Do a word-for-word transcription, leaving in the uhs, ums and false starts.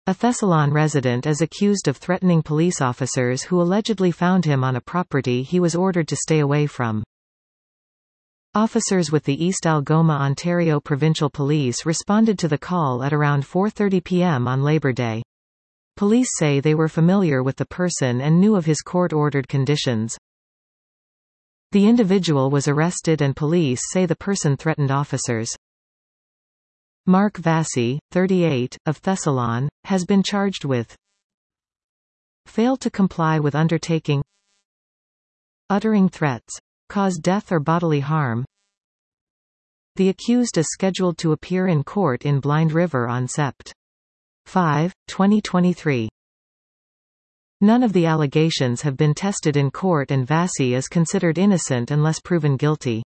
A Thessalon resident is accused of threatening police officers who allegedly found him on a property he was ordered to stay away from. Officers with the East Algoma, Ontario Provincial Police responded to the call at around four thirty p m on Labor Day. Police say they were familiar with the person and knew of his court-ordered conditions. The individual was arrested and police say the person threatened officers. Mark Vassy, thirty-eight, of Thessalon, has been charged with failed to comply with undertaking, uttering threats, cause death or bodily harm. The accused is scheduled to appear in court in Blind River on September fifth, twenty twenty-three. None of the allegations have been tested in court and Vassy is considered innocent unless proven guilty.